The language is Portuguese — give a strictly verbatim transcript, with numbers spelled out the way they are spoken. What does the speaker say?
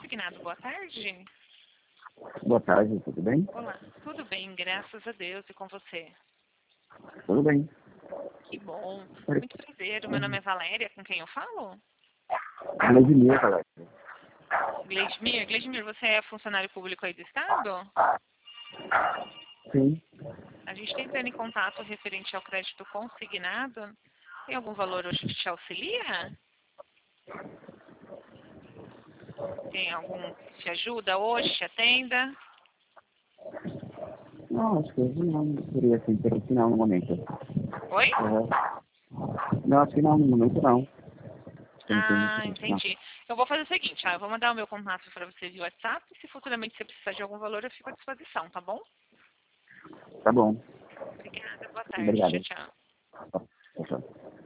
Consignado, boa tarde. Boa tarde, tudo bem? Olá, tudo bem, graças a Deus, e com você? Tudo bem. Que bom, muito prazer, o meu nome é Valéria, com quem eu falo? Gleidmir, galera. Gleidmir, Gleidmir, você é funcionário público aí do Estado? Sim. A gente está entrando em contato referente ao crédito consignado. Tem algum valor hoje que te auxilia? Tem algum que te ajuda hoje, te atenda? Não, acho que hoje não seria assim, pelo final no momento. Oi? Uhum. Não, acho que não, no momento não. Tem, tem, Ah, tem, não. entendi. Eu vou fazer o seguinte, ah, eu vou mandar o meu contato para você via WhatsApp. Se futuramente você precisar de algum valor, eu fico à disposição, tá bom? Tá bom. Obrigada, boa tarde. Tchau, Obrigado. tchau. Tchau, tchau.